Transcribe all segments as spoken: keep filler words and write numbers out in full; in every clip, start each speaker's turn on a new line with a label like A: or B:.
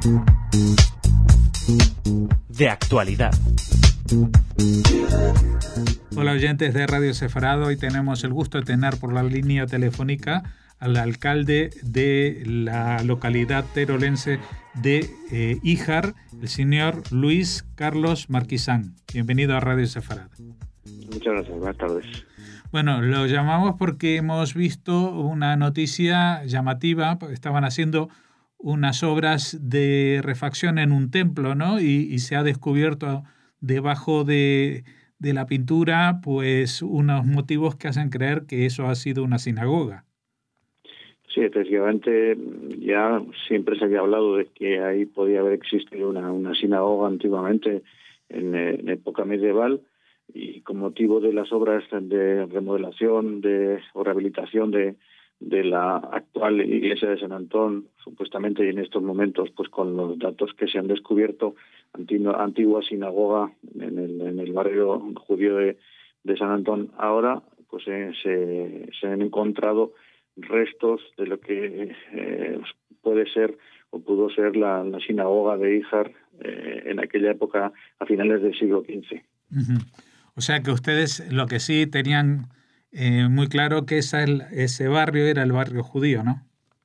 A: De actualidad.
B: Hola oyentes de Radio Sefarad, hoy tenemos el gusto de tener por la línea telefónica al alcalde de la localidad terolense de eh, Híjar, el señor Luis Carlos Marquisán. Bienvenido a Radio Sefarad.
C: Muchas gracias, buenas tardes.
B: Bueno, lo llamamos porque hemos visto una noticia llamativa. Estaban haciendo unas obras de refacción en un templo, ¿no? Y, y se ha descubierto debajo de, de la pintura pues unos motivos que hacen creer que eso ha sido una sinagoga.
C: Sí, efectivamente, ya siempre se había hablado de que ahí podía haber existido una, una sinagoga antiguamente en, en época medieval, y con motivo de las obras de remodelación de, o rehabilitación de, de la actual iglesia de San Antón, supuestamente, y en estos momentos, pues con los datos que se han descubierto, antigua, antigua sinagoga en el, en el barrio judío de, de San Antón, ahora pues eh, se, se han encontrado restos de lo que eh, puede ser o pudo ser la, la sinagoga de Híjar eh, en aquella época a finales del siglo quince.
B: Uh-huh. O sea que ustedes lo que sí tenían eh, muy claro que esa, ese barrio era el barrio judío, ¿no?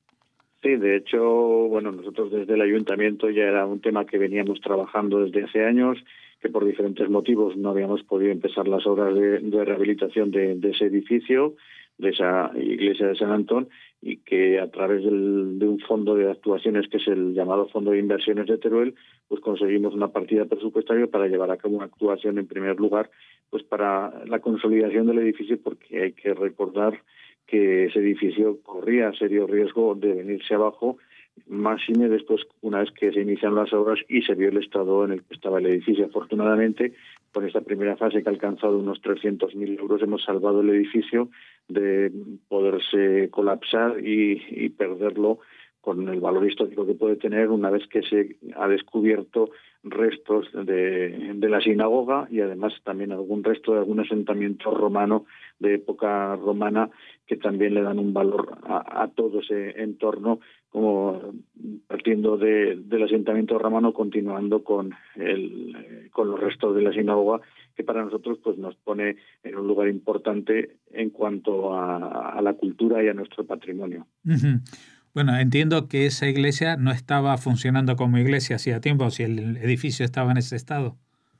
C: Sí, de hecho, bueno, nosotros desde el ayuntamiento ya era un tema que veníamos trabajando desde hace años, que por diferentes motivos no habíamos podido empezar las obras de, de rehabilitación de, de ese edificio, de esa iglesia de San Antón, y que a través del, de un fondo de actuaciones que es el llamado Fondo de Inversiones de Teruel, pues conseguimos una partida presupuestaria para llevar a cabo una actuación en primer lugar pues para la consolidación del edificio, porque hay que recordar que ese edificio corría serio riesgo de venirse abajo, más y después, una vez que se iniciaron las obras y se vio el estado en el que estaba el edificio. Afortunadamente, con esta primera fase que ha alcanzado unos trescientos mil euros, hemos salvado el edificio de poderse colapsar y, y perderlo con el valor histórico que puede tener una vez que se ha descubierto restos de, de la sinagoga, y además también algún resto de algún asentamiento romano de época romana que también le dan un valor a, a todo ese entorno, como partiendo de, del asentamiento romano, continuando con el con los restos de la sinagoga, que para nosotros pues nos pone en un lugar importante en cuanto a, a la cultura y a nuestro patrimonio.
B: Uh-huh. Bueno, entiendo que esa iglesia no estaba funcionando como iglesia hacía tiempo, si el edificio estaba en ese estado.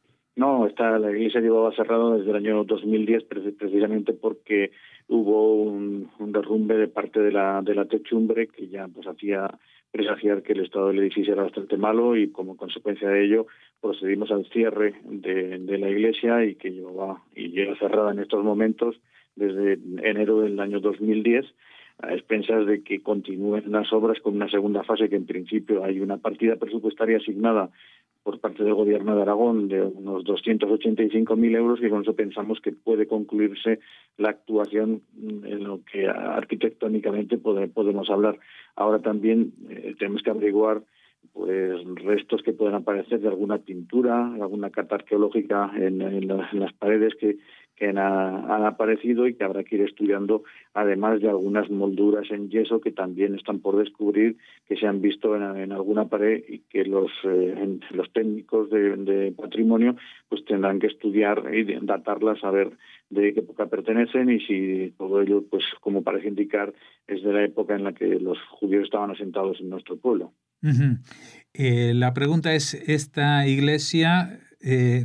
C: No, está, la iglesia llevaba cerrada desde el año dos mil diez, precisamente porque hubo un, un derrumbe de parte de la de la techumbre que ya pues hacía presagiar que el estado del edificio era bastante malo, y como consecuencia de ello procedimos al cierre de, de la iglesia, y que llevaba y lleva cerrada en estos momentos desde enero del año dos mil diez, a expensas de que continúen las obras con una segunda fase, que en principio hay una partida presupuestaria asignada por parte del Gobierno de Aragón de unos doscientos ochenta y cinco mil euros, y con eso pensamos que puede concluirse la actuación en lo que arquitectónicamente pode, podemos hablar. Ahora también eh, tenemos que averiguar pues restos que puedan aparecer de alguna pintura, alguna carta arqueológica en, en, la, en las paredes que, que han, han aparecido, y que habrá que ir estudiando, además de algunas molduras en yeso que también están por descubrir, que se han visto en, en alguna pared, y que los eh, en, los técnicos de, de patrimonio pues tendrán que estudiar y datarlas, a ver de qué época pertenecen, y si todo ello, pues como parece indicar, es de la época en la que los judíos estaban asentados en nuestro pueblo.
B: Uh-huh. Eh, la pregunta es, ¿esta iglesia eh,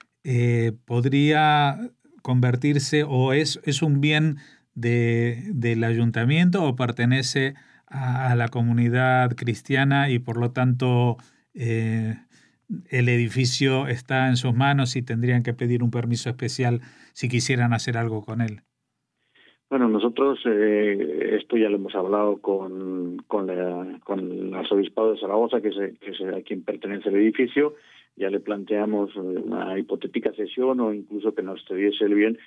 B: eh, podría convertirse o es, es un bien de, del ayuntamiento o pertenece a, a la comunidad cristiana, y por lo tanto eh, el edificio está en sus manos y tendrían que pedir un permiso especial si quisieran hacer algo con él?
C: Bueno, nosotros eh, esto ya lo hemos hablado con con, la, con el arzobispado de Zaragoza, que es, que es a quien pertenece el edificio. Ya le planteamos una hipotética cesión, o incluso que nos cediese el bien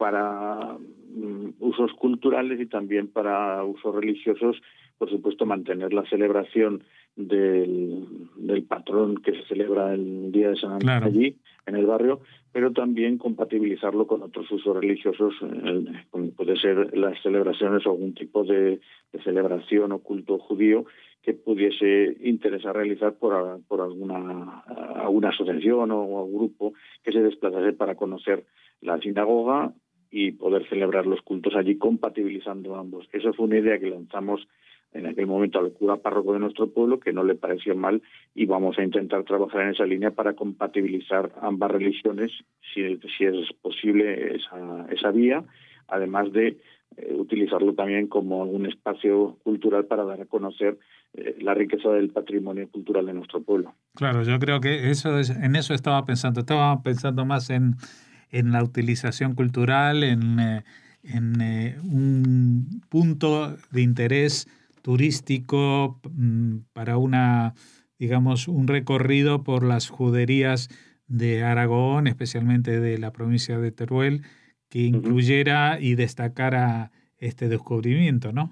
C: para um, usos culturales y también para usos religiosos. Por supuesto, mantener la celebración del, del patrón que se celebra el día de San Antón, claro, allí, en el barrio, pero también compatibilizarlo con otros usos religiosos, eh, como puede ser las celebraciones o algún tipo de, de celebración o culto judío que pudiese interesar realizar por, por alguna, alguna asociación o grupo que se desplazase para conocer la sinagoga y poder celebrar los cultos allí compatibilizando ambos. Esa fue una idea que lanzamos en aquel momento al cura párroco de nuestro pueblo, que no le pareció mal, y vamos a intentar trabajar en esa línea para compatibilizar ambas religiones, si, si es posible esa, esa vía, además de eh, utilizarlo también como un espacio cultural para dar a conocer eh, la riqueza del patrimonio cultural de nuestro pueblo.
B: Claro, yo creo que eso es, en eso estaba pensando, estaba pensando más en, en la utilización cultural, en, eh, en eh, un punto de interés turístico para una, digamos, un recorrido por las juderías de Aragón, especialmente de la provincia de Teruel, que incluyera uh-huh. y destacara este descubrimiento, ¿no?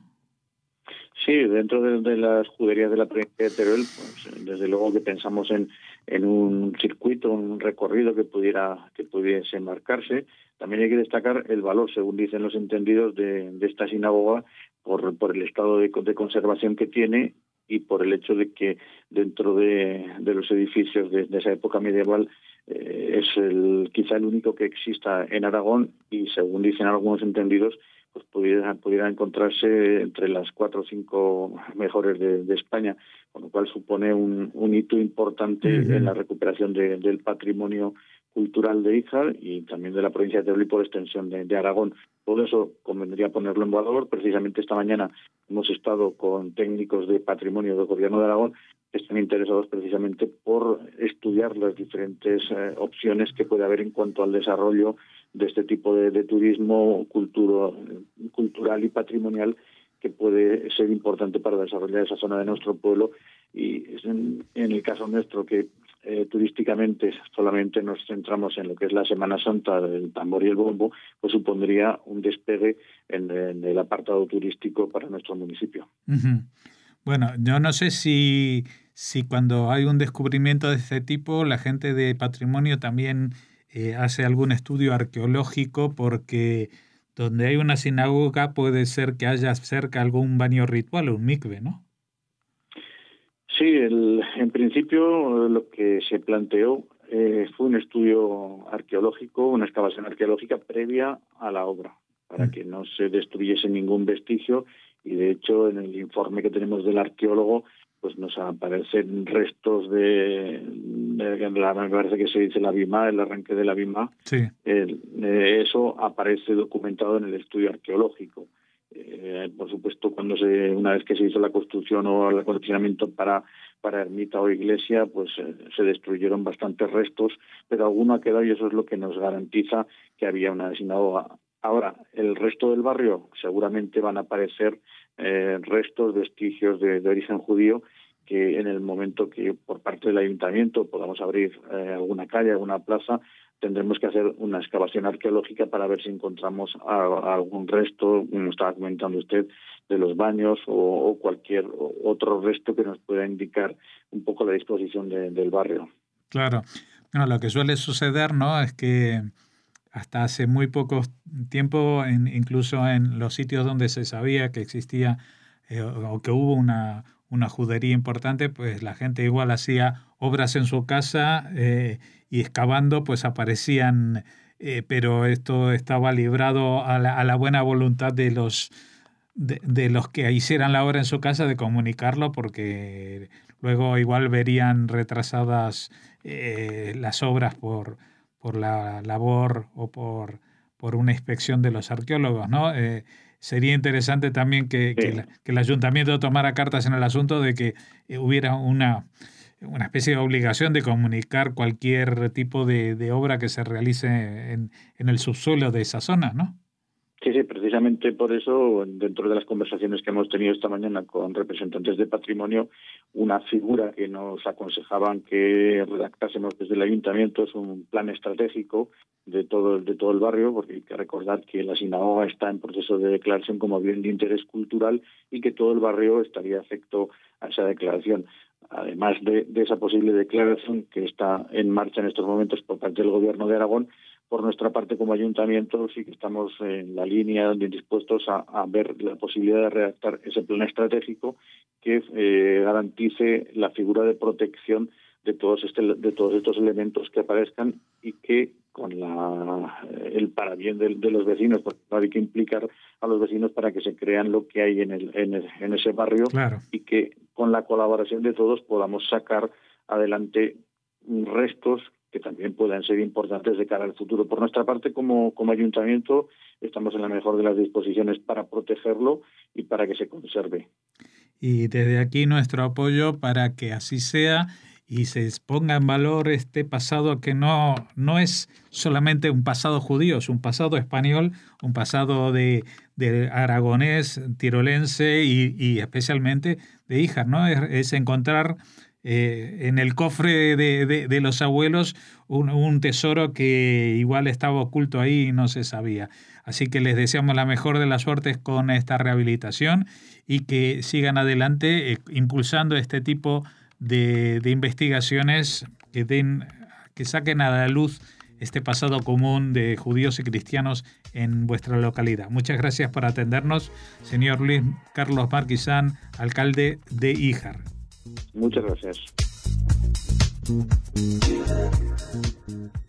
C: Sí, dentro de, de las juderías de la provincia de Teruel, pues, desde luego que pensamos en, en un circuito, un recorrido que pudiera que pudiese marcarse. También hay que destacar el valor, según dicen los entendidos, de, de esta sinagoga por, por el estado de, de conservación que tiene y por el hecho de que dentro de, de los edificios de, de esa época medieval eh, es el, quizá el único que exista en Aragón y, según dicen algunos entendidos, pues pudiera, pudiera encontrarse entre las cuatro o cinco mejores de, de España, con lo cual supone un, un hito importante uh-huh. en la recuperación de, del patrimonio cultural de Híjar y también de la provincia de Teruel y por extensión de, de Aragón. Todo eso convendría ponerlo en valor. Precisamente esta mañana hemos estado con técnicos de patrimonio del Gobierno de Aragón que están interesados precisamente por estudiar las diferentes eh, opciones que puede haber en cuanto al desarrollo de este tipo de, de turismo culturo, cultural y patrimonial que puede ser importante para desarrollar esa zona de nuestro pueblo. Y es en, en el caso nuestro que Eh, turísticamente solamente nos centramos en lo que es la Semana Santa del tambor y el bombo, pues supondría un despegue en, en el apartado turístico para nuestro municipio.
B: Uh-huh. Bueno, yo no sé si, si cuando hay un descubrimiento de este tipo la gente de patrimonio también eh, hace algún estudio arqueológico, porque donde hay una sinagoga puede ser que haya cerca algún baño ritual o un mikve, ¿no?
C: Sí, el, en principio lo que se planteó eh, fue un estudio arqueológico, una excavación arqueológica previa a la obra, para que no se destruyese ningún vestigio y de hecho en el informe que tenemos del arqueólogo pues nos aparecen restos de, de, de la, me parece que se dice la Bimá, el arranque de la Bimá.
B: Sí.
C: El, eh, eso aparece documentado en el estudio arqueológico. Eh, por supuesto, cuando se, una vez que se hizo la construcción o el acondicionamiento para, para ermita o iglesia, pues eh, se destruyeron bastantes restos, pero alguno ha quedado y eso es lo que nos garantiza que había una sinagoga. Ahora, el resto del barrio seguramente van a aparecer eh, restos, vestigios de, de origen judío, que en el momento que por parte del ayuntamiento podamos abrir eh, alguna calle, alguna plaza, tendremos que hacer una excavación arqueológica para ver si encontramos a, a algún resto, como estaba comentando usted, de los baños o, o cualquier otro resto que nos pueda indicar un poco la disposición de, del barrio.
B: Claro. No, lo que suele suceder, ¿no?, es que hasta hace muy poco tiempo, en, incluso en los sitios donde se sabía que existía eh, o que hubo una, una judería importante, pues la gente igual hacía obras en su casa eh, y excavando pues aparecían, eh, pero esto estaba librado a la, a la buena voluntad de los, de, de los que hicieran la obra en su casa de comunicarlo, porque luego igual verían retrasadas eh, las obras por, por la labor o por, por una inspección de los arqueólogos, ¿no? Eh, sería interesante también que, sí. que, la, que el ayuntamiento tomara cartas en el asunto de que eh, hubiera una, una especie de obligación de comunicar cualquier tipo de, de obra que se realice en, en el subsuelo de esa zona, ¿no?
C: Sí, sí, precisamente por eso, dentro de las conversaciones que hemos tenido esta mañana con representantes de patrimonio, una figura que nos aconsejaban que redactásemos desde el ayuntamiento es un plan estratégico de todo, de todo el barrio, porque hay que recordar que la sinagoga está en proceso de declaración como bien de interés cultural y que todo el barrio estaría afecto a esa declaración. además de, de esa posible declaración que está en marcha en estos momentos por parte del Gobierno de Aragón, por nuestra parte como ayuntamiento sí que estamos en la línea dispuestos a, a ver la posibilidad de redactar ese plan estratégico que eh, garantice la figura de protección de todos este, de todos estos elementos que aparezcan y que con la el parabién de, de los vecinos, porque no hay que implicar a los vecinos para que se crean lo que hay en el, en, el, en ese barrio,
B: claro.
C: Y que con la colaboración de todos podamos sacar adelante restos que también puedan ser importantes de cara al futuro. Por nuestra parte, como, como ayuntamiento, estamos en la mejor de las disposiciones para protegerlo y para que se conserve.
B: Y desde aquí nuestro apoyo para que así sea y se ponga en valor este pasado que no, no es solamente un pasado judío, es un pasado español, un pasado de, de aragonés, tirolense y, y especialmente de Híjar, ¿no? Es, es encontrar eh, en el cofre de, de, de los abuelos un, un tesoro que igual estaba oculto ahí y no se sabía. Así que les deseamos la mejor de las suertes con esta rehabilitación y que sigan adelante eh, impulsando este tipo de, de investigaciones que den, que saquen a la luz este pasado común de judíos y cristianos en vuestra localidad. Muchas gracias por atendernos, señor Luis Carlos Marquisán, alcalde de Híjar.
C: Muchas gracias.